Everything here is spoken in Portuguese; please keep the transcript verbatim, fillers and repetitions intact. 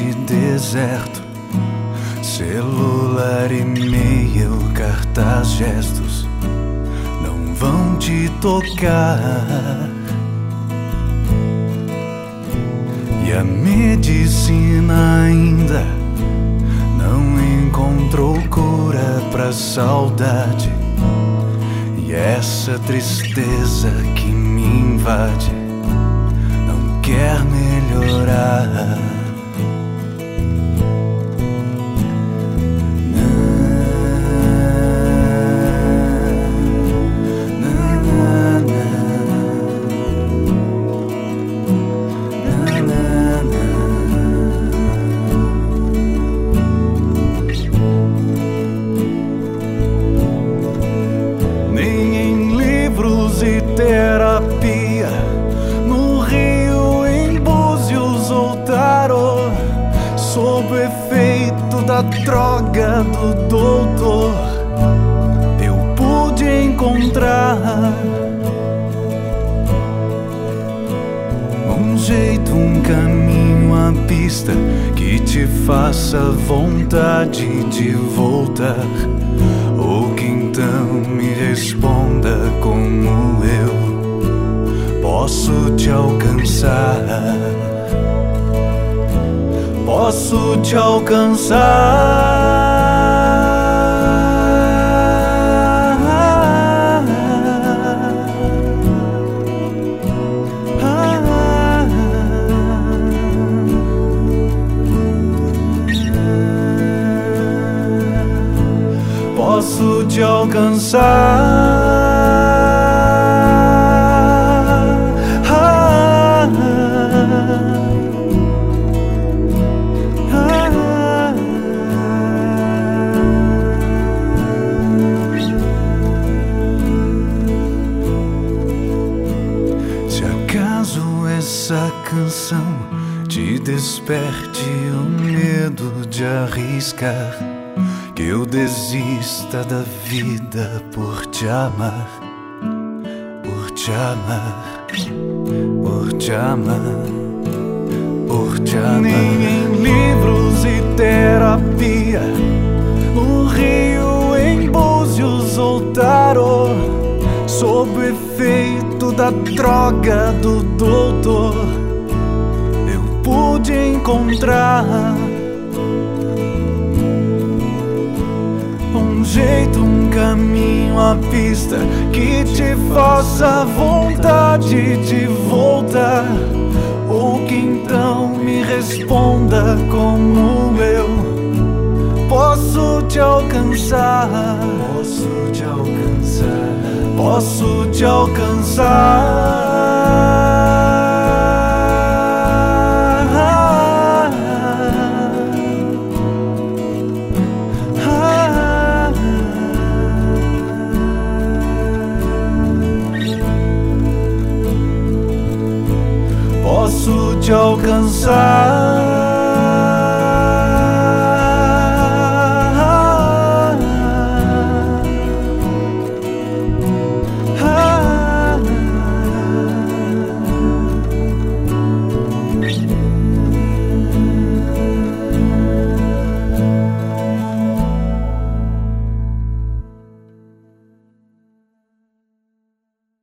de deserto, celular, e-mail, cartaz, gestos não vão te tocar. E a medicina ainda não encontrou cura pra saudade. E essa tristeza que me invade não quer melhorar. E terapia no Rio, em Búzios ou Tarô, sob o efeito da droga do doutor, eu pude encontrar um jeito, um caminho, a pista que te faça vontade de voltar, ou que então me responda como eu posso te alcançar. Posso te alcançar. Posso te alcançar. Se acaso essa canção te desperte o medo de arriscar, que eu desista da vida por te amar, por te amar, por te amar, por te amar. Nem em livros e terapia, no Rio, em Búzios ou Tarô, sob o efeito da droga do doutor, eu pude encontrar um jeito, um caminho, a pista que te faça vontade de voltar, ou que então me responda como eu posso te alcançar. Posso te alcançar. Posso te alcançar. Posso te alcançar.